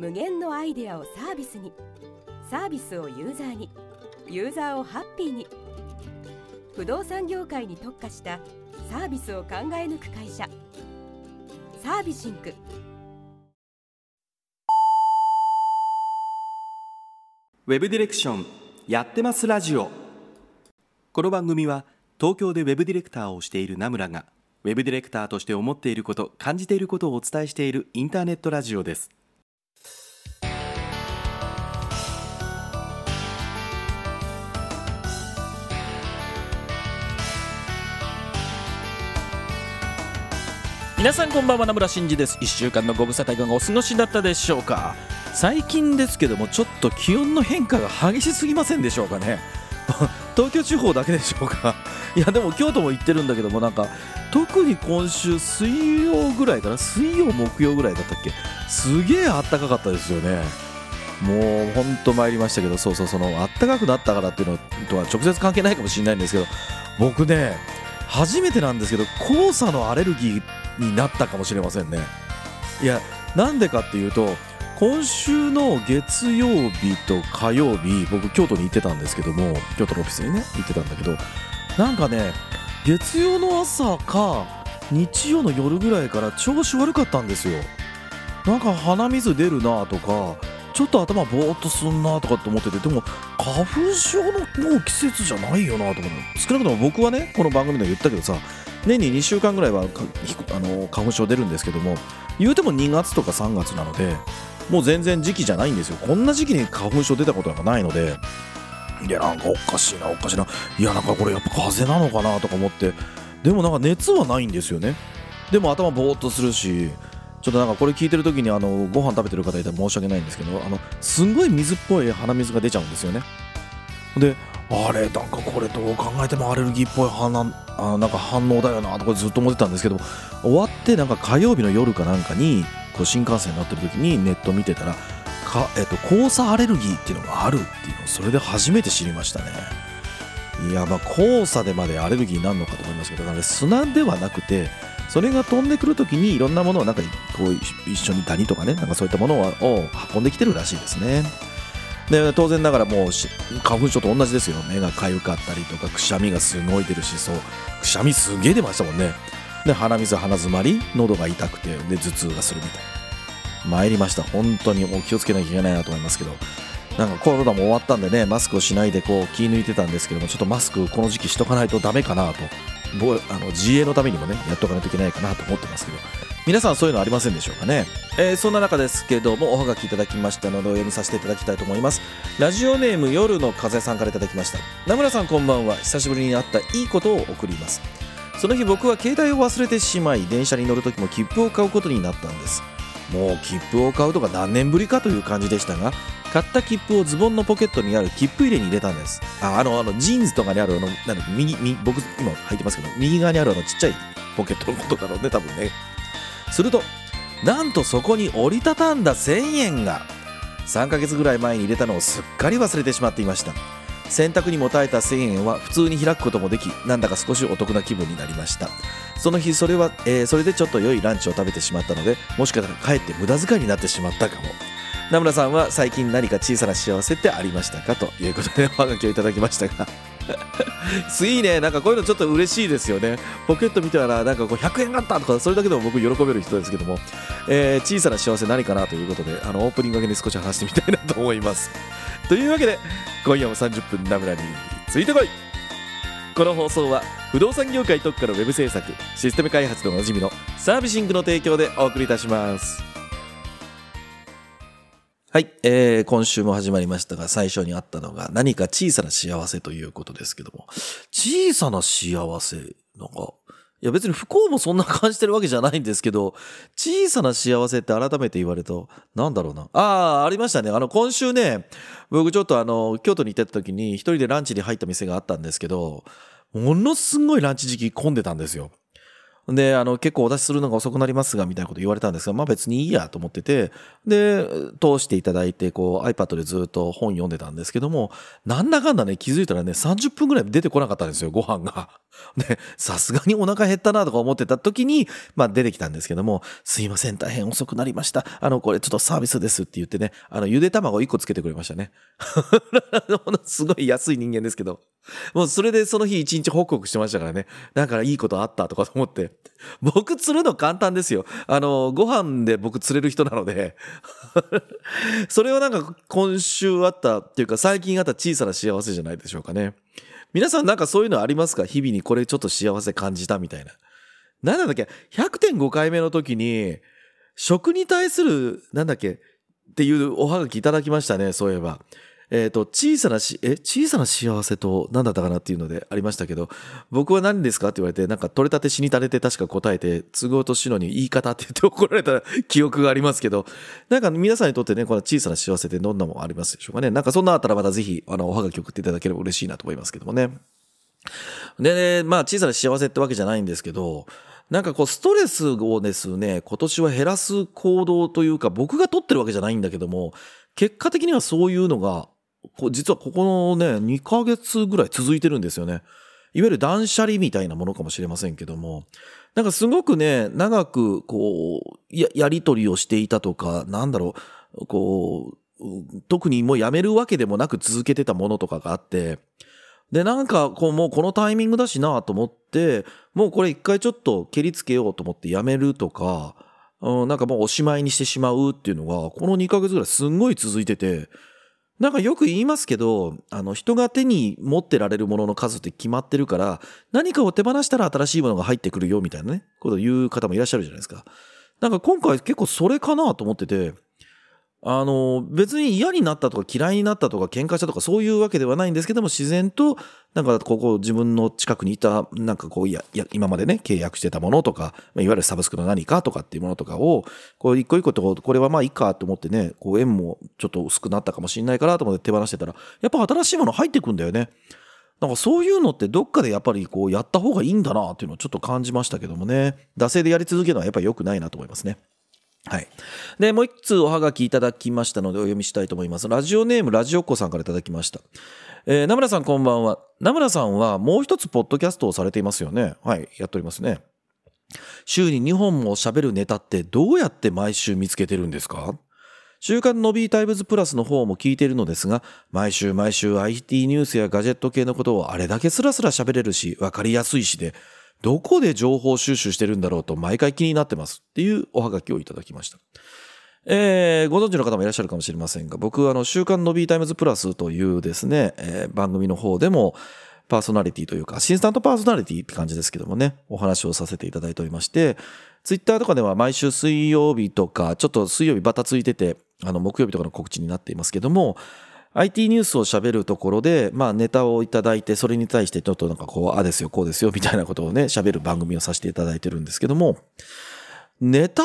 無限のアイデアをサービスに、サービスをユーザーに、ユーザーをハッピーに。不動産業界に特化したサービスを考え抜く会社、サービシンク。 ウェブディレクションやってますラジオ。この番組は東京でウェブディレクターをしている名村がウェブディレクターとして思っていること、感じていることをお伝えしているインターネットラジオです。 皆さんこんばんは、名村真司です。1週間のご無沙汰いかがお過ごしだったでしょうか。最近ですけどもちょっと気温の変化が激しすぎませんでしょうかね東京地方だけでしょうか。いやでも京都も行ってるんだけども、なんか特に今週水曜ぐらいかな、水曜木曜ぐらいだったっけ、すげえ暖かかったですよね。もうほんと参りましたけど、その暖かくなったからっていうのとは直接関係ないかもしれないんですけど、僕ね初めてなんですけど黄砂のアレルギーになったかもしれませんね。いやなんでかっていうと、今週の月曜日と火曜日僕京都に行ってたんですけども、京都のオフィスにね行ってたんだけど、なんかね月曜の朝か日曜の夜ぐらいから調子悪かったんですよ。なんか鼻水出るなとか、ちょっと頭ボーっとすんなとかって思ってて、でも花粉症のもう季節じゃないよなと思って、少なくとも僕はねこの番組で言ったけどさ、年に2週間ぐらいは花粉症出るんですけども、言うても2月とか3月なのでもう全然時期じゃないんですよ。こんな時期に花粉症出たことなんかないので、いやなんかおかしいな、いやなんかこれやっぱ風邪なのかなとか思って、でもなんか熱はないんですよね。でも頭ボーっとするし、ちょっとなんかこれ聞いてる時にご飯食べてる方いたら申し訳ないんですけど、すんごい水っぽい鼻水が出ちゃうんですよね。であれなんかこれどう考えてもアレルギーっぽいなんか反応だよなとかずっと思ってたんですけど、終わってなんか火曜日の夜かなんかにこう新幹線に乗ってる時にネット見てたら黄砂アレルギーっていうのがあるっていうのをそれで初めて知りましたね。いや黄砂でまでアレルギーになるのかと思いますけど、あれ砂ではなくて、それが飛んでくる時にいろんなものをなんかこう一緒にダニとかね、なんかそういったものを運んできてるらしいですね。で当然ながらもう花粉症と同じですよ。目がかゆかったりとか、くしゃみがすごい出るし、そうくしゃみすげえ出ましたもんね。で鼻水、鼻詰まり、喉が痛くて、で頭痛がするみたいな参りました。本当にもう気をつけなきゃいけないなと思いますけど、なんかコロナも終わったんでね、マスクをしないでこう気抜いてたんですけども、ちょっとマスクこの時期しとかないとダメかなと、自衛のためにもねやっとかないといけないかなと思ってますけど、皆さんそういうのありませんでしょうかね。そんな中ですけども、おはがきいただきましたのでお読みさせていただきたいと思います。ラジオネーム夜の風さんからいただきました。名村さんこんばんは。久しぶりに会ったいいことを送ります。その日僕は携帯を忘れてしまい、電車に乗る時も切符を買うことになったんです。もう切符を買うとか何年ぶりかという感じでしたが、買った切符をズボンのポケットにある切符入れに入れたんです。ジーンズとかにある僕今履いてますけど、右側にあるちっちゃいポケットのことだろうね多分ね。するとなんとそこに折りたたんだ1000円が、3ヶ月ぐらい前に入れたのをすっかり忘れてしまっていました。洗濯にも耐えた1000円は普通に開くこともでき、なんだか少しお得な気分になりました。その日それでちょっと良いランチを食べてしまったので、もしかしたらかえって無駄遣いになってしまったかも。名村さんは最近何か小さな幸せってありましたか、ということでおはがきをいただきましたがいいね、なんかこういうのちょっと嬉しいですよね。ポケット見たらなんかこう100円あったとか、それだけでも僕喜べる人ですけども、小さな幸せ何かなということで、オープニングだけに少し話してみたいなと思います。というわけで今夜も30分名村についてこい。この放送は不動産業界特化のウェブ制作、システム開発でおなじみのサービシングの提供でお送りいたします。はい、今週も始まりましたが、最初にあったのが何か小さな幸せということですけども、小さな幸せ、なんかいや別に不幸もそんな感じてるわけじゃないんですけど、小さな幸せって改めて言われるとなんだろうな。ありましたね。今週ね、僕ちょっと京都に行ってた時に一人でランチに入った店があったんですけど、ものすごいランチ時期混んでたんですよ。 で、結構お出しするのが遅くなりますが、みたいなこと言われたんですが、まあ別にいいやと思ってて、で、通していただいて、iPad でずっと本読んでたんですけども、なんだかんだね、気づいたらね、30分ぐらい出てこなかったんですよ、ご飯が。で、さすがにお腹減ったなとか思ってた時に、まあ出てきたんですけども、すいません、大変遅くなりました。これちょっとサービスですって言ってね、ゆで卵1個つけてくれましたね。すごい安い人間ですけど。もうそれでその日一日ホクホクしてましたからね。だからいいことあったとかと思って。僕釣るの簡単ですよ。ご飯で僕釣れる人なので。それはなんか今週あったっていうか最近あった小さな幸せじゃないでしょうかね。皆さんなんかそういうのありますか？日々にこれちょっと幸せ感じたみたいな。なんだっけ ?100.5 回目の時に食に対するっていうおはがきいただきましたね。そういえば。小さな幸せと何だったかなっていうのでありましたけど、僕は何ですかって言われて、なんか取れたて死にたれて確か答えて、都合としのに言い方って言って怒られた記憶がありますけど、なんか皆さんにとってね、この小さな幸せってどんなもんありますでしょうかね。なんかそんなあったらまたぜひ、おはがき送っていただければ嬉しいなと思いますけどもね。で、まあ小さな幸せってわけじゃないんですけど、なんかストレスをですね、今年は減らす行動というか、僕が取ってるわけじゃないんだけども、結果的にはそういうのが、実はここのね、2ヶ月ぐらい続いてるんですよね。いわゆる断捨離みたいなものかもしれませんけども、なんかすごくね、長くやり取りをしていたとか、特にもうやめるわけでもなく続けてたものとかがあって、で、なんかもうこのタイミングだしなと思って、もうこれ一回ちょっと蹴りつけようと思ってやめるとか、なんかもうおしまいにしてしまうっていうのが、この2ヶ月ぐらいすんごい続いてて、なんかよく言いますけど、人が手に持ってられるものの数って決まってるから、何かを手放したら新しいものが入ってくるよみたいなね、ことを言う方もいらっしゃるじゃないですか。なんか今回結構それかなと思ってて、別に嫌になったとか嫌いになったとか喧嘩したとかそういうわけではないんですけども、自然となんか自分の近くにいたなんか今までね契約してたものとか、いわゆるサブスクの何かとかっていうものとかを一個一個とこれはまあいいかと思ってね、縁もちょっと薄くなったかもしれないからと思って手放してたら、やっぱ新しいもの入ってくんだよね。なんかそういうのってどっかでやっぱりやった方がいいんだなっていうのをちょっと感じましたけどもね。惰性でやり続けるのはやっぱり良くないなと思いますね。はい。で、もう一つおはがきいただきましたのでお読みしたいと思います。ラジオネームラジオっ子さんからいただきました。名村さんこんばんは。名村さんはもう一つポッドキャストをされていますよね。はい、やっておりますね。週に2本も喋るネタってどうやって毎週見つけてるんですか？週刊ノビータイムズプラスの方も聞いているのですが、毎週 IT ニュースやガジェット系のことをあれだけスラスラ喋れるし、わかりやすいしで、どこで情報収集してるんだろうと毎回気になってますっていうおはがきをいただきました。ご存知の方もいらっしゃるかもしれませんが、僕は週刊ノビータイムズプラスというですね、番組の方でもパーソナリティというか、アシスタントパーソナリティって感じですけどもね、お話をさせていただいておりまして、ツイッターとかでは毎週水曜日とか、ちょっと水曜日バタついてて、木曜日とかの告知になっていますけども、IT ニュースを喋るところで、まあネタをいただいて、それに対してちょっとなんかあですよ、こうですよ、みたいなことをね、喋る番組をさせていただいてるんですけども、ネタって、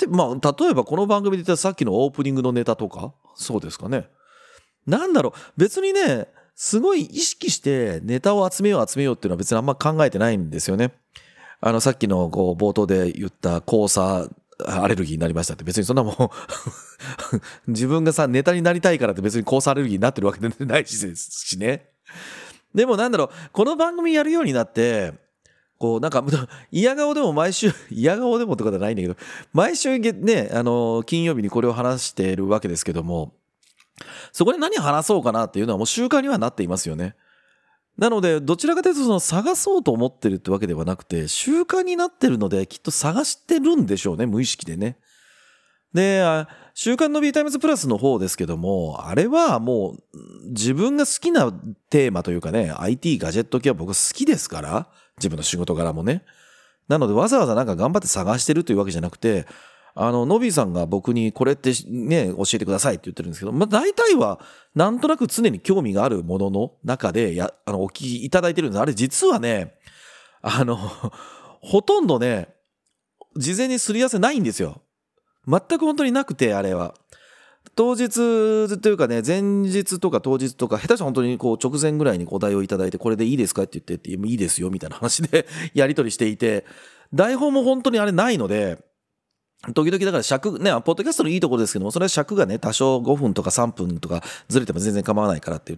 まあ、例えばこの番組で言ったさっきのオープニングのネタとか、そうですかね。なんだろう、別にね、すごい意識してネタを集めようっていうのは別にあんま考えてないんですよね。さっきの冒頭で言った黄砂アレルギーになりましたって別にそんなもん自分がさネタになりたいからって別に黄砂アレルギーになってるわけでないしね。でもなんだろう、この番組やるようになってなんか嫌顔でも毎週嫌顔でもとかじゃないんだけど、毎週ね金曜日にこれを話しているわけですけども、そこで何話そうかなっていうのはもう習慣にはなっていますよね。なのでどちらかというと探そうと思ってるってわけではなくて、習慣になってるのできっと探してるんでしょうね、無意識でね。で、週刊の B タイムズプラスの方ですけども、あれはもう自分が好きなテーマというかね、 IT ガジェット系は僕好きですから、自分の仕事柄もね。なのでわざわざなんか頑張って探してるというわけじゃなくて、ノビーさんが僕にこれってね教えてくださいって言ってるんですけど、まあ大体はなんとなく常に興味があるものの中でお聞きいただいてるんです。あれ実はねほとんどね事前にすり合わせないんですよ。全く本当になくて、あれは当日というかね、前日とか当日とか、下手したら本当にこう直前ぐらいにお題をいただいて、これでいいですかって言って、いいですよみたいな話でやり取りしていて、台本も本当にあれないので、時々だから尺ね、ポッドキャストのいいところですけども、それは尺がね、多少5分とか3分とかずれても全然構わないからって言って、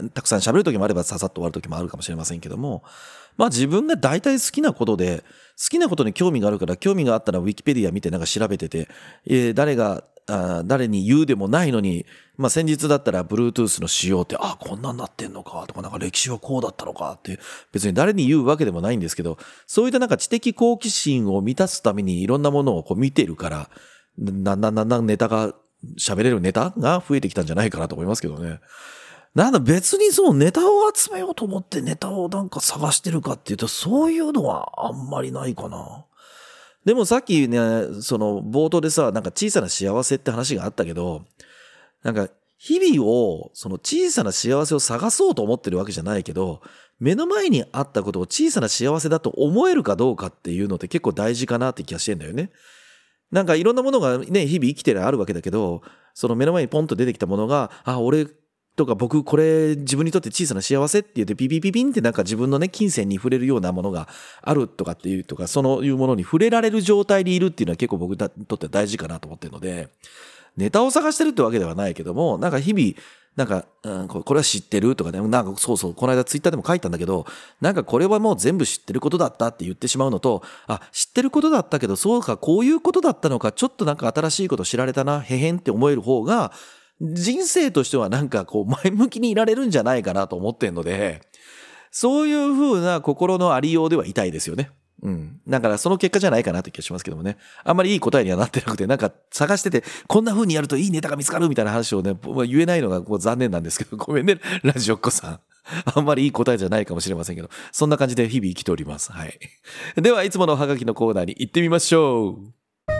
たくさん喋る時もあればささっと終わる時もあるかもしれませんけども、まあ自分が大体好きなことで、好きなことに興味があるから、興味があったらウィキペディア見てなんか調べてて、誰に言うでもないのに、まあ先日だったら Bluetooth の仕様って、こんなんなってんのかとか、なんか歴史はこうだったのかって、別に誰に言うわけでもないんですけど、そういったなんか知的好奇心を満たすためにいろんなものをこう見てるから、だんだんネタが、喋れるネタが増えてきたんじゃないかなと思いますけどね。なんだ別にそのネタを集めようと思ってネタをなんか探してるかっていうと、そういうのはあんまりないかな。でもさっきね、その冒頭でさ、なんか小さな幸せって話があったけど、なんか日々を、その小さな幸せを探そうと思ってるわけじゃないけど、目の前にあったことを小さな幸せだと思えるかどうかっていうのって結構大事かなって気がしてんだよね。なんかいろんなものがね、日々生きてるあるわけだけど、その目の前にポンと出てきたものが、俺とか僕これ自分にとって小さな幸せって言ってピピピピンってなんか自分のね金銭に触れるようなものがあるとかっていうとか、そういうものに触れられる状態にいるっていうのは結構僕にとっては大事かなと思ってるので、ネタを探してるってわけではないけども、なんか日々なんか、これは知ってるとかね、なんかそう、この間ツイッターでも書いたんだけど、なんかこれはもう全部知ってることだったって言ってしまうのと、知ってることだったけど、そうか、こういうことだったのか、ちょっとなんか新しいこと知られたな、へへんって思える方が、人生としてはなんかこう前向きにいられるんじゃないかなと思ってんので、そういう風な心のありようではいたいですよね。だからその結果じゃないかなって気がしますけどもね。あんまりいい答えにはなってなくて、なんか探してて、こんな風にやるといいネタが見つかるみたいな話をね、言えないのがこう残念なんですけど、ごめんね、ラジオっ子さん。あんまりいい答えじゃないかもしれませんけど、そんな感じで日々生きております。はい。では、いつものおはがきのコーナーに行ってみましょう。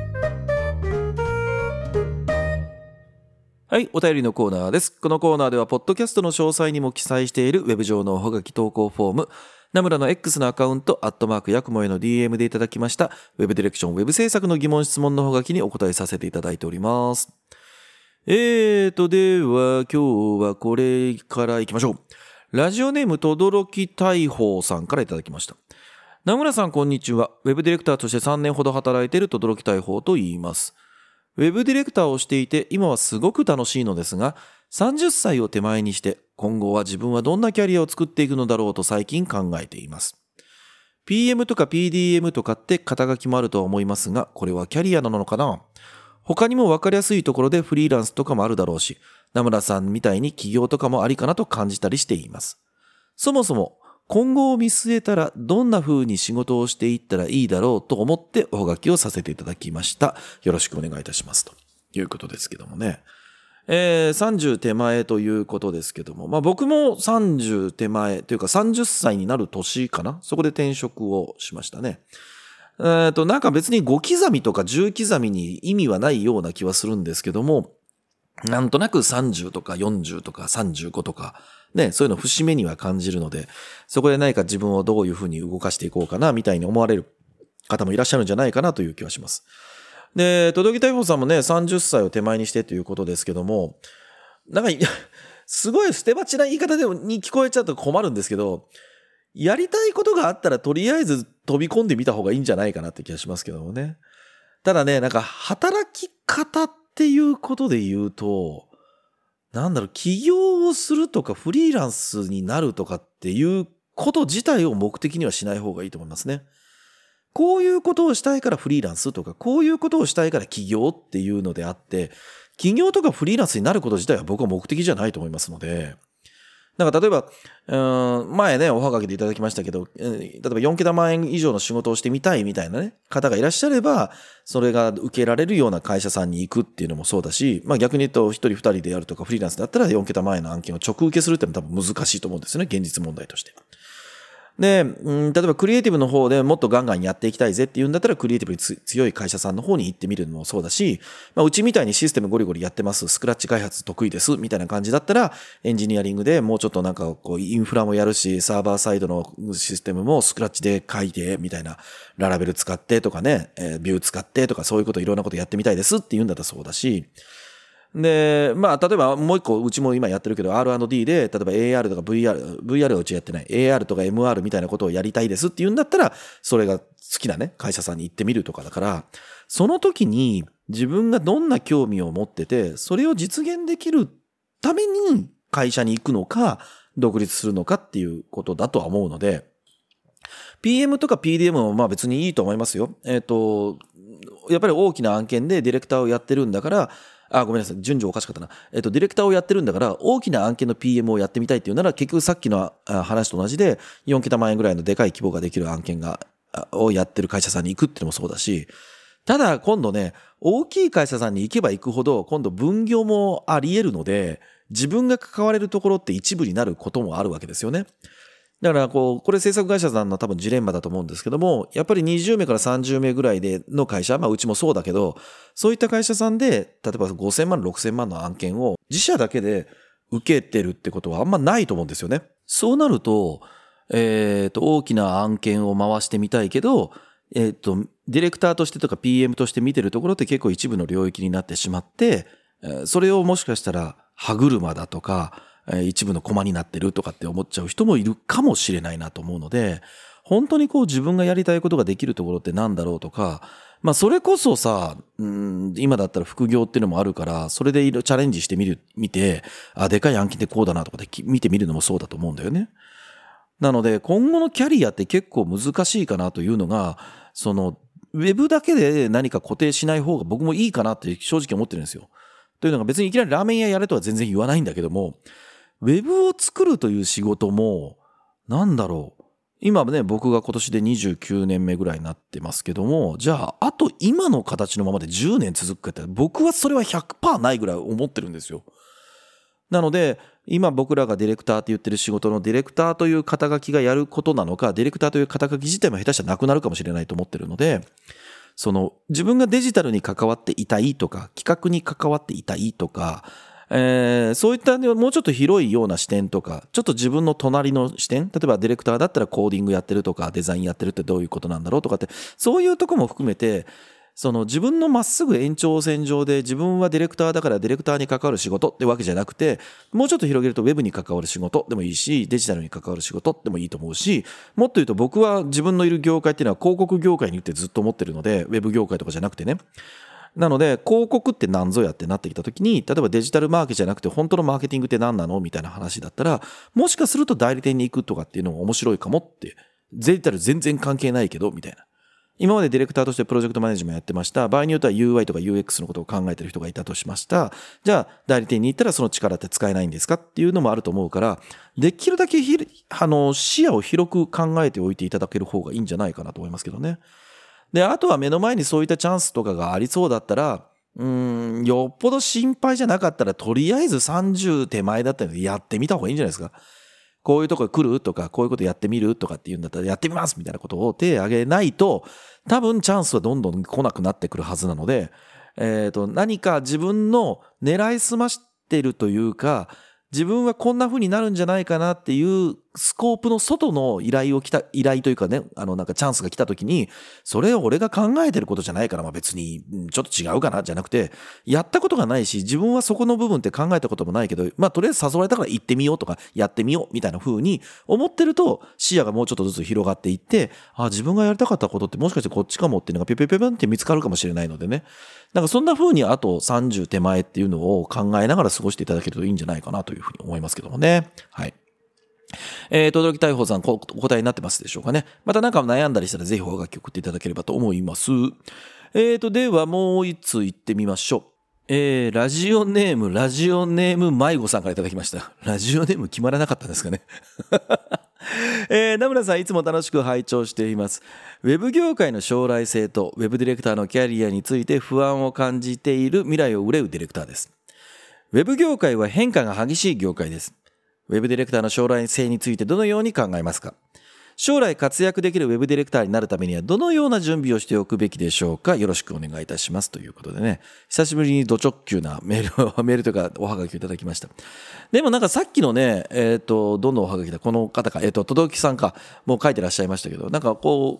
はい、お便りのコーナーです。このコーナーでは、ポッドキャストの詳細にも記載しているウェブ上のおはがき投稿フォーム、ナムラの X のアカウント、@ヤクモへの DM でいただきました、ウェブディレクション、ウェブ制作の疑問質問のおはがきにお答えさせていただいております。では、今日はこれから行きましょう。ラジオネーム、とどろき大宝さんからいただきました。ナムラさん、こんにちは。ウェブディレクターとして3年ほど働いているとどろき大宝と言います。ウェブディレクターをしていて、今はすごく楽しいのですが、30歳を手前にして、今後は自分はどんなキャリアを作っていくのだろうと最近考えています。PM とか PDM とかって肩書きもあるとは思いますが、これはキャリアなのかな？他にも分かりやすいところでフリーランスとかもあるだろうし、名村さんみたいに起業とかもありかなと感じたりしています。そもそも、今後を見据えたらどんな風に仕事をしていったらいいだろうと思っておはがきをさせていただきました。よろしくお願いいたしますということですけどもね。30手前ということですけども、僕も30手前というか30歳になる年かな。そこで転職をしましたね。なんか別に5刻みとか10刻みに意味はないような気はするんですけども、なんとなく30とか40とか35とか、ね、そういうの節目には感じるので、そこで何か自分をどういうふうに動かしていこうかな、みたいに思われる方もいらっしゃるんじゃないかなという気はします。で、届大宝さんもね、30歳を手前にしてということですけども、なんか、すごい捨て鉢な言い方に聞こえちゃうと困るんですけど、やりたいことがあったらとりあえず飛び込んでみた方がいいんじゃないかなって気がしますけどもね。ただね、なんか働き方っていうことで言うと、起業をするとかフリーランスになるとかっていうこと自体を目的にはしない方がいいと思いますね。こういうことをしたいからフリーランスとか、こういうことをしたいから起業っていうのであって、起業とかフリーランスになること自体は僕は目的じゃないと思いますので、なんか例えば、前ね、おはがきでいただきましたけど、例えば4桁万円以上の仕事をしてみたいみたいなね、方がいらっしゃれば、それが受けられるような会社さんに行くっていうのもそうだし、逆に言うと1人2人でやるとかフリーランスだったら4桁万円の案件を直受けするっていうのは多分難しいと思うんですよね、現実問題として。で、例えばクリエイティブの方でもっとガンガンやっていきたいぜっていうんだったらクリエイティブに強い会社さんの方に行ってみるのもそうだし、うちみたいにシステムゴリゴリやってます、スクラッチ開発得意ですみたいな感じだったらエンジニアリングでもうちょっとなんかこうインフラもやるし、サーバーサイドのシステムもスクラッチで書いてみたいな、ララベル使ってとかね、ビュー使ってとかそういうこといろんなことやってみたいですっていうんだったらそうだし、 で、例えばもう一個、うちも今やってるけど R&D で、例えば AR とか VR はうちやってない。AR とか MR みたいなことをやりたいですって言うんだったら、それが好きなね、会社さんに行ってみるとかだから、その時に自分がどんな興味を持ってて、それを実現できるために会社に行くのか、独立するのかっていうことだとは思うので、PM とか PDM も別にいいと思いますよ。やっぱり大きな案件でディレクターをやってるんだから、ごめんなさい、順序おかしかったな。ディレクターをやってるんだから、大きな案件の PM をやってみたいっていうなら、結局さっきの話と同じで、4桁万円ぐらいのでかい規模ができる案件をやってる会社さんに行くっていうのもそうだし、ただ今度ね、大きい会社さんに行けば行くほど、今度分業もあり得るので、自分が関われるところって一部になることもあるわけですよね。だからこれ制作会社さんの多分ジレンマだと思うんですけども、やっぱり20名から30名ぐらいでの会社、うちもそうだけど、そういった会社さんで、例えば5000万、6000万の案件を自社だけで受けてるってことはあんまないと思うんですよね。そうなると、大きな案件を回してみたいけど、ディレクターとしてとか PM として見てるところって結構一部の領域になってしまって、それをもしかしたら歯車だとか、一部のコマになってるとかって思っちゃう人もいるかもしれないなと思うので、本当に自分がやりたいことができるところってなんだろうとか、それこそさ、今だったら副業っていうのもあるから、それでチャレンジして見て、でかい案件ってこうだなとかで見てみるのもそうだと思うんだよね。なので、今後のキャリアって結構難しいかなというのが、ウェブだけで何か固定しない方が僕もいいかなって正直思ってるんですよ。というのが別にいきなりラーメン屋やれとは全然言わないんだけども、ウェブを作るという仕事も、今ね、僕が今年で29年目ぐらいになってますけども、じゃあ、あと今の形のままで10年続くかって、僕はそれは 100% ないぐらい思ってるんですよ。なので、今僕らがディレクターって言ってる仕事のディレクターという肩書きがやることなのか、ディレクターという肩書き自体も下手したらなくなるかもしれないと思ってるので、自分がデジタルに関わっていたいとか、企画に関わっていたいとか、そういったもうちょっと広いような視点とか、ちょっと自分の隣の視点、例えばディレクターだったらコーディングやってるとか、デザインやってるってどういうことなんだろうとかって、そういうとこも含めて、自分のまっすぐ延長線上で自分はディレクターだからディレクターに関わる仕事ってわけじゃなくて、もうちょっと広げるとウェブに関わる仕事でもいいし、デジタルに関わる仕事でもいいと思うし、もっと言うと僕は自分のいる業界っていうのは広告業界にいってずっと思ってるので、ウェブ業界とかじゃなくてね。なので、広告って何ぞやってなってきたときに、例えばデジタルマーケじゃなくて本当のマーケティングって何なのみたいな話だったら、もしかすると代理店に行くとかっていうのも面白いかもって、デジタル全然関係ないけど、みたいな。今までディレクターとしてプロジェクトマネージメントやってました。場合によっては UI とか UX のことを考えてる人がいたとしました。じゃあ、代理店に行ったらその力って使えないんですかっていうのもあると思うから、できるだけ視野を広く考えておいていただける方がいいんじゃないかなと思いますけどね。で、あとは目の前にそういったチャンスとかがありそうだったら、よっぽど心配じゃなかったら、とりあえず30手前だったのでやってみた方がいいんじゃないですか。こういうとこ来るとか、こういうことやってみるとかっていうんだったらやってみますみたいなことを手を挙げないと、多分チャンスはどんどん来なくなってくるはずなので、何か自分の狙いすましてるというか、自分はこんな風になるんじゃないかなっていうスコープの外の依頼というかね、なんかチャンスが来た時に、それを俺が考えてることじゃないから、別にちょっと違うかなじゃなくて、やったことがないし、自分はそこの部分って考えたこともないけど、とりあえず誘われたから行ってみようとか、やってみようみたいな風に思ってると、視野がもうちょっとずつ広がっていって、自分がやりたかったことってもしかしてこっちかもっていうのがピピピピって見つかるかもしれないのでね。なんかそんな風にあと30手前っていうのを考えながら過ごしていただけるといいんじゃないかなというふうに思いますけどもね。はい。轟大鵬さん、お答えになってますでしょうかね。またなんか悩んだりしたらぜひおはがき送っていただければと思います。ではもう一通行ってみましょう。ラジオネーム迷子さんからいただきました。ラジオネーム決まらなかったんですかね。名村さん、いつも楽しく拝聴しています。ウェブ業界の将来性とウェブディレクターのキャリアについて不安を感じている未来を憂うディレクターです。ウェブ業界は変化が激しい業界です。ウェブディレクターの将来性についてどのように考えますか？将来活躍できるウェブディレクターになるためにはどのような準備をしておくべきでしょうか？よろしくお願いいたしますということでね、久しぶりにド直球なメールというかおはがきをいただきました。でもなんかさっきのね、どんどんおはがきだ、この方か、轟さんか、もう書いてらっしゃいましたけど、なんかこう、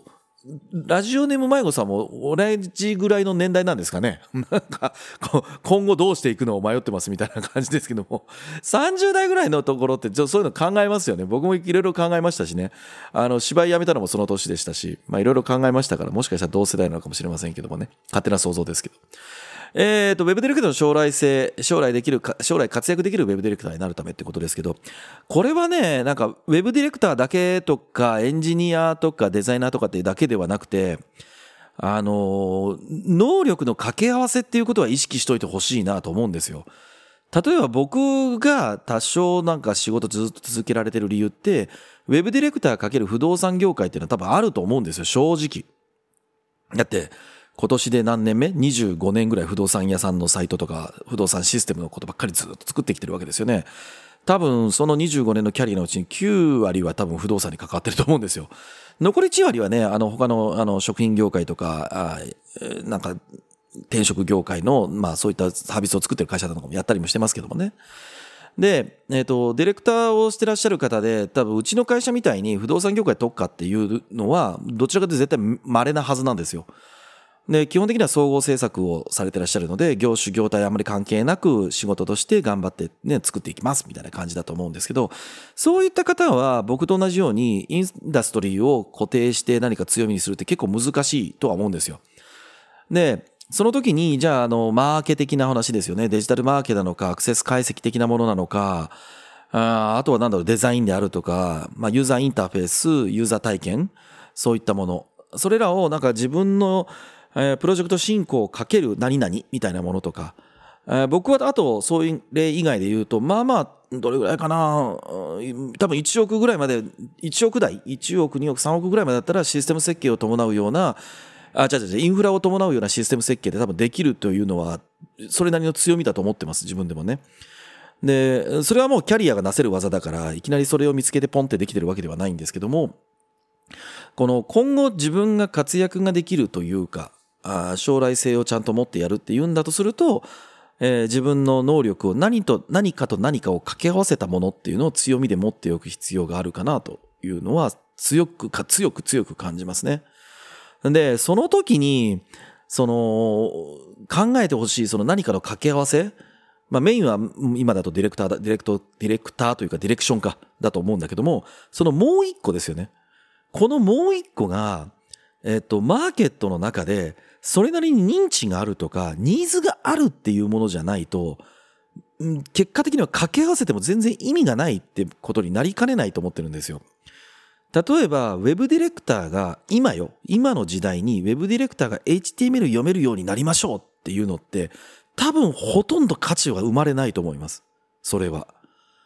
ラジオネーム迷子さんも同じぐらいの年代なんですかね。なんか今後どうしていくのを迷ってますみたいな感じですけども、30代ぐらいのところってそういうの考えますよね。僕もいろいろ考えましたしね。芝居やめたのもその年でしたし、いろいろ考えましたから、もしかしたら同世代なのかもしれませんけどもね。勝手な想像ですけど。ウェブディレクターの将来活躍できるウェブディレクターになるためってことですけど、これはね、なんかウェブディレクターだけとかエンジニアとかデザイナーとかってだけではなくて、能力の掛け合わせっていうことは意識しといてほしいなと思うんですよ。例えば僕が多少なんか仕事ずっと続けられてる理由って、ウェブディレクター×不動産業界っていうのは多分あると思うんですよ、正直。だって今年で何年目 ?25 年ぐらい不動産屋さんのサイトとか不動産システムのことばっかりずっと作ってきてるわけですよね。多分その25年のキャリアのうちに9割は多分不動産に関わってると思うんですよ。残り1割はね、他の食品業界とか、なんか転職業界の、そういったサービスを作ってる会社とかもやったりもしてますけどもね。で、ディレクターをしてらっしゃる方で、多分うちの会社みたいに不動産業界特化っていうのは、どちらかというと絶対稀なはずなんですよ。で、基本的には総合政策をされてらっしゃるので、業種業態あまり関係なく仕事として頑張ってね、作っていきますみたいな感じだと思うんですけど、そういった方は僕と同じようにインダストリーを固定して何か強みにするって結構難しいとは思うんですよ。で、その時に、じゃあ、マーケ的な話ですよね。デジタルマーケなのか、アクセス解析的なものなのか、あとはデザインであるとか、ユーザーインターフェース、ユーザー体験、そういったもの。それらをなんか自分のプロジェクト進行かける何々みたいなものとか、僕はあとそういう例以外で言うと、どれぐらいかな、多分1億ぐらいまで、1億台、1億、2億、3億ぐらいまでだったらシステム設計を伴うような、インフラを伴うようなシステム設計で多分できるというのは、それなりの強みだと思ってます、自分でもね。で、それはもうキャリアがなせる技だから、いきなりそれを見つけてポンってできてるわけではないんですけども、この今後自分が活躍ができるというか、将来性をちゃんと持ってやるっていうんだとすると、自分の能力を何かと何かを掛け合わせたものっていうのを強みで持っておく必要があるかなというのは強く感じますね。で、その時に、考えてほしい何かの掛け合わせ、メインは今だとディレクターというかディレクションかだと思うんだけども、そのもう一個ですよね。このもう一個が、マーケットの中で、それなりに認知があるとか、ニーズがあるっていうものじゃないと、結果的には掛け合わせても全然意味がないってことになりかねないと思ってるんですよ。例えば、ウェブディレクターが今の時代にウェブディレクターが HTML 読めるようになりましょうっていうのって、多分ほとんど価値は生まれないと思います。それは。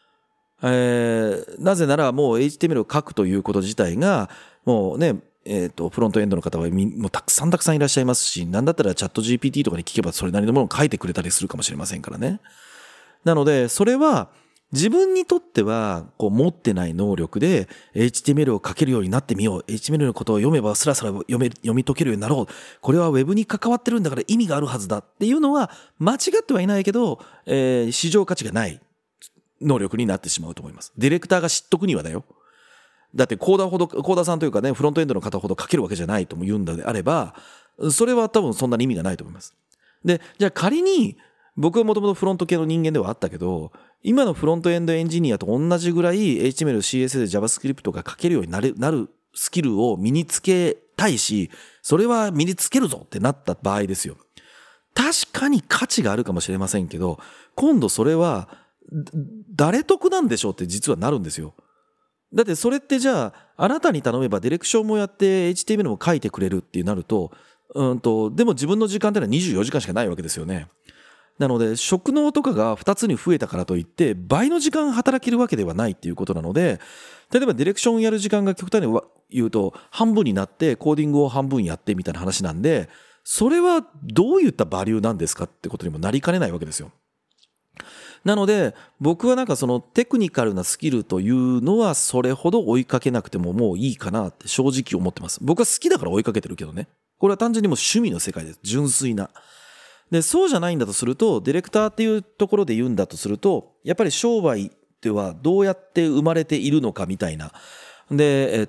なぜならもう HTML を書くということ自体が、もうね、フロントエンドの方はもうたくさんいらっしゃいますし、なんだったらチャット GPT とかに聞けばそれなりのものを書いてくれたりするかもしれませんからね。なので、それは自分にとっては持ってない能力で HTML を書けるようになってみよう。HTML のことを読めばスラスラ読み解けるようになろう。これは Web に関わってるんだから意味があるはずだっていうのは間違ってはいないけど、市場価値がない能力になってしまうと思います。ディレクターが知っとくにはだよ。だってコーダーさんというかね、フロントエンドの方ほど書けるわけじゃないとも言うんであれば、それは多分そんなに意味がないと思います。で、じゃあ仮に、僕はもともとフロント系の人間ではあったけど、今のフロントエンドエンジニアと同じぐらい HTML、CSS、JavaScript が書けるようになるスキルを身につけたいし、それは身につけるぞってなった場合ですよ。確かに価値があるかもしれませんけど、今度それは誰得なんでしょうって実はなるんですよ。だってそれってじゃあ、あなたに頼めばディレクションもやって HTML も書いてくれるってなると、でも自分の時間ってのは24時間しかないわけですよね。なので、職能とかが2つに増えたからといって、倍の時間働けるわけではないっていうことなので、例えばディレクションやる時間が極端に言うと、半分になってコーディングを半分やってみたいな話なんで、それはどういったバリューなんですかってことにもなりかねないわけですよ。なので僕はなんかそのテクニカルなスキルというのはそれほど追いかけなくてももういいかなって正直思ってます。僕は好きだから追いかけてるけどね。これは単純にもう趣味の世界です。純粋な。で、そうじゃないんだとすると、ディレクターっていうところで言うんだとすると、やっぱり商売ではどうやって生まれているのかみたいな。で、教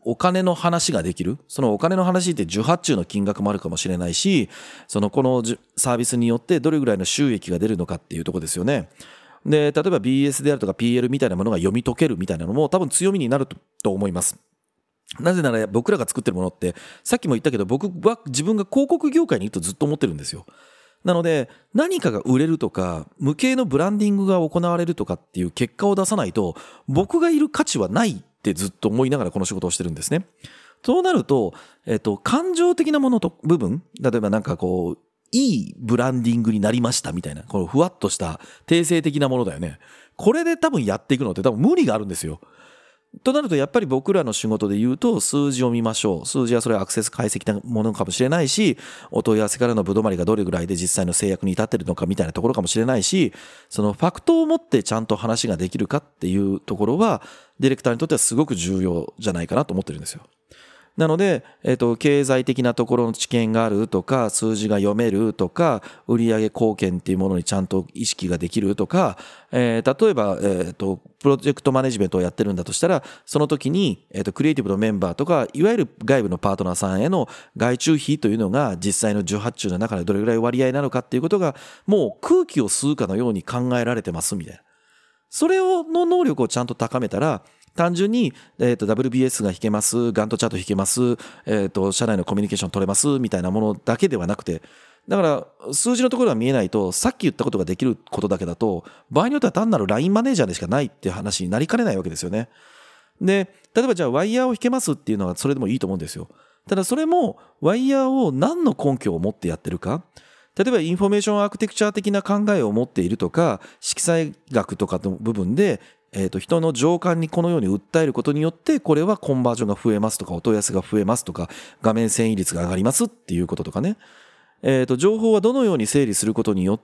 お金の話ができる。そのお金の話って受発注の金額もあるかもしれないし、このサービスによってどれぐらいの収益が出るのかっていうところですよね。で、例えば BS であるとか PL みたいなものが読み解けるみたいなのも多分強みになると思います。なぜなら僕らが作ってるものって、さっきも言ったけど僕は自分が広告業界にいるとずっと思ってるんですよ。なので何かが売れるとか無形のブランディングが行われるとかっていう結果を出さないと僕がいる価値はないってずっと思いながらこの仕事をしてるんですね。そうなると、感情的なものと部分、例えばなんかこういいブランディングになりましたみたいな、このふわっとした定性的なものだよね。これで多分やっていくのって多分無理があるんですよ。となるとやっぱり僕らの仕事で言うと数字を見ましょう。数字はそれはアクセス解析なものかもしれないし、お問い合わせからのぶどまりがどれぐらいで実際の制約に至っているのかみたいなところかもしれないし、そのファクトを持ってちゃんと話ができるかっていうところはディレクターにとってはすごく重要じゃないかなと思ってるんですよ。なので、経済的なところの知見があるとか、数字が読めるとか、売上貢献っていうものにちゃんと意識ができるとか、例えば、プロジェクトマネジメントをやってるんだとしたら、その時に、クリエイティブのメンバーとか、いわゆる外部のパートナーさんへの外注費というのが実際の受発注の中でどれぐらい割合なのかっていうことが、もう空気を吸うかのように考えられてますみたいな。それの能力をちゃんと高めたら、単純に、WBS が引けます、ガントチャート引けます、社内のコミュニケーション取れますみたいなものだけではなくて、だから数字のところが見えないと、さっき言ったことができることだけだと、場合によっては単なる LINE マネージャーでしかないっていう話になりかねないわけですよね。で、例えばじゃあワイヤーを引けますっていうのはそれでもいいと思うんですよ。ただそれもワイヤーを何の根拠を持ってやってるか。例えばインフォメーションアーキテクチャ的な考えを持っているとか、色彩学とかの部分で、人の情感にこのように訴えることによってこれはコンバージョンが増えますとかお問い合わせが増えますとか画面遷移率が上がりますっていうこととかね、情報はどのように整理することによって、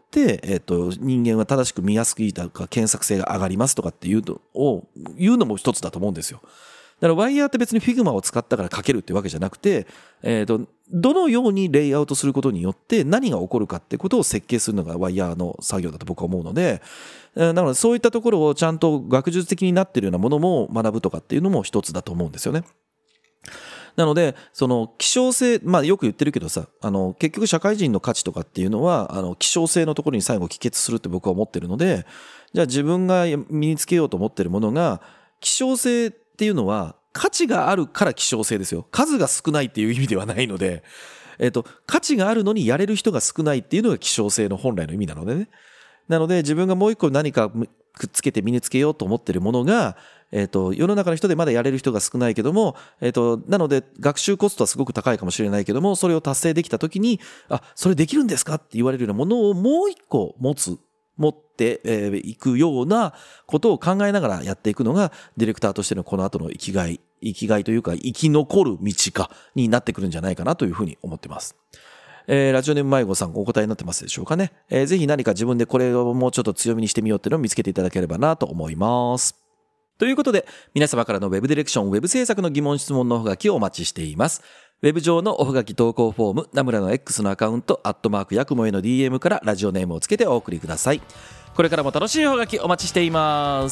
人間は正しく見やすくいいとか検索性が上がりますとかっていうのも一つだと思うんですよ。だからワイヤーって別に Figma を使ったから書けるってわけじゃなくて、どのようにレイアウトすることによって何が起こるかってことを設計するのがワイヤーの作業だと僕は思うので、なのでそういったところをちゃんと学術的になっているようなものも学ぶとかっていうのも一つだと思うんですよね。なのでその希少性、よく言ってるけどさ、結局社会人の価値とかっていうのは希少性のところに最後帰結するって僕は思ってるので、じゃあ自分が身につけようと思ってるものが希少性っていうのは価値があるから希少性ですよ。数が少ないっていう意味ではないので、価値があるのにやれる人が少ないっていうのが希少性の本来の意味なのでね。なので自分がもう一個何かくっつけて身につけようと思っているものが、世の中の人でまだやれる人が少ないけども、なので学習コストはすごく高いかもしれないけども、それを達成できた時に、それできるんですかって言われるようなものをもう一個持っていくようなことを考えながらやっていくのがディレクターとしてのこの後の生きがいというか生き残る道になってくるんじゃないかなというふうに思ってます。ラジオネーム迷子さんお答えになってますでしょうかね。ぜひ何か自分でこれをもうちょっと強みにしてみようっていうのを見つけていただければなと思います。ということで皆様からのウェブディレクション、ウェブ制作の疑問質問のおはがきをお待ちしています。ウェブ上のおはがき投稿フォーム、ナムラの X のアカウント、@ヤクモへの DM からラジオネームをつけてお送りください。これからも楽しいおはがきお待ちしています。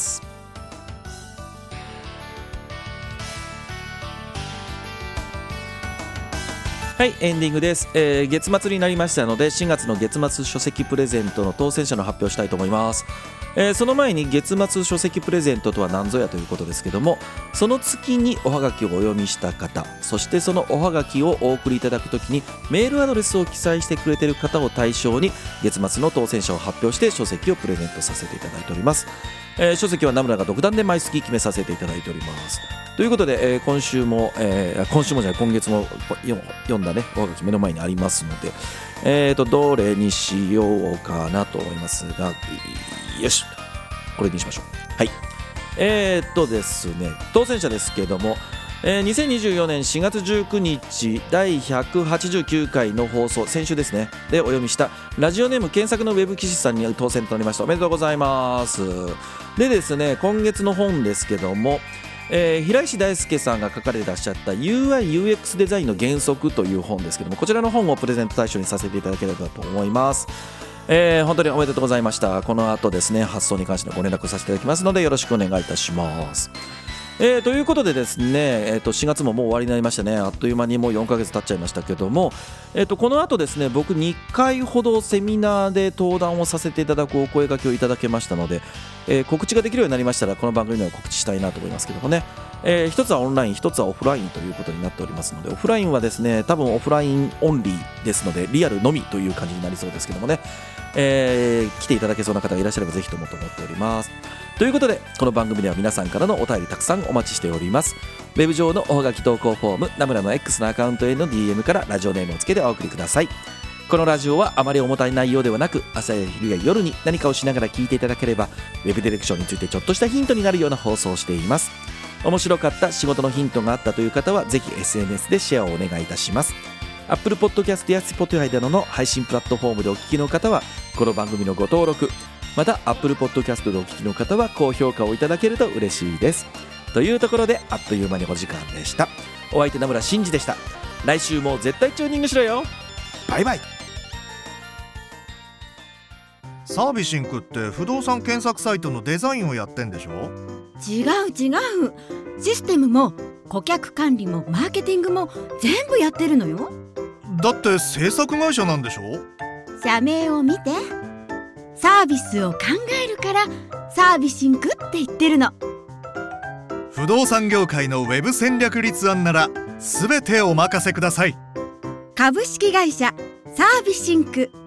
はい、エンディングです。月末になりましたので4月の月末書籍プレゼントの当選者の発表をしたいと思います。その前に月末書籍プレゼントとは何ぞやということですけども、その月におはがきをお読みした方、そしてそのおはがきをお送りいただくときにメールアドレスを記載してくれている方を対象に月末の当選者を発表して書籍をプレゼントさせていただいております。書籍はナムラが独断で毎月決めさせていただいております。ということで、今月も読んだねおはがき目の前にありますので、どれにしようかなと思いますが、よし、これにしましょう。はい。ですね、当選者ですけども、2024年4月19日第189回の放送、先週ですねでお読みしたラジオネーム検索のウェブ記事さんに当選となりました。おめでとうございます。でですね、今月の本ですけども、平石大輔さんが書かれていらっしゃった UI/UX デザインの原則という本ですけども、こちらの本をプレゼント対象にさせていただければと思います。本当におめでとうございました。この後ですね、発送に関してのご連絡させていただきますのでよろしくお願いいたします。 ということでですね、4月ももう終わりになりましたね。あっという間にもう4ヶ月経っちゃいましたけども、この後ですね、僕2回ほどセミナーで登壇をさせていただくお声掛けをいただけましたので、告知ができるようになりましたらこの番組では告知したいなと思いますけどもね、一つはオンライン、一つはオフラインということになっておりますので、オフラインはですね多分オフラインオンリーですのでリアルのみという感じになりそうですけどもね、来ていただけそうな方がいらっしゃればぜひともと思っております。ということでこの番組では皆さんからのお便りたくさんお待ちしております。ウェブ上のおはがき投稿フォーム、ナムラの X のアカウントへの DM からラジオネームをつけてお送りください。このラジオはあまり重たい内容ではなく、朝や昼や夜に何かをしながら聞いていただければウェブディレクションについてちょっとしたヒントになるような放送をしています。面白かった、仕事のヒントがあったという方はぜひ SNS でシェアをお願いいたします。 Apple Podcast や Spotify などの配信プラットフォームでお聞きの方はこの番組のご登録、また Apple Podcast でお聞きの方は高評価をいただけると嬉しいです。というところであっという間にお時間でした。お相手名村真司でした。来週も絶対チューニングしろよ。バイバイ。 サービシンクって不動産検索サイトのデザインをやってんでしょ？ 違う。システムも顧客管理もマーケティングも全部やってるのよ。 だって制作会社なんでしょ？ 社名を見て、サービスを考えるからサービシンクって言ってるの。 不動産業界のウェブ戦略立案なら全てお任せください。 株式会社サービシンク。